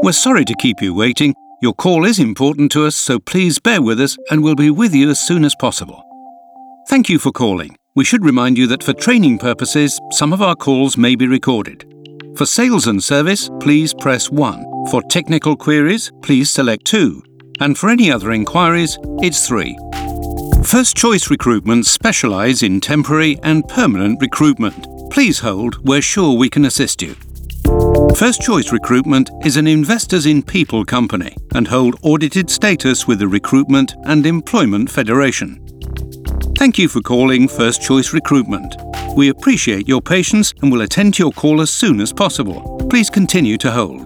We're sorry to keep you waiting. Your call is important to us, so please bear with us and we'll be with you as soon as possible. Thank you for calling. We should remind you that for training purposes, some of our calls may be recorded. For sales and service, please press 1. For technical queries, please select 2. And for any other inquiries, it's 3. First Choice Recruitment specialise in temporary and permanent recruitment. Please hold, we're sure we can assist you. First Choice Recruitment is an Investors in People company and hold audited status with the Recruitment and Employment Federation. Thank you for calling First Choice Recruitment. We appreciate your patience and will attend to your call as soon as possible. Please continue to hold.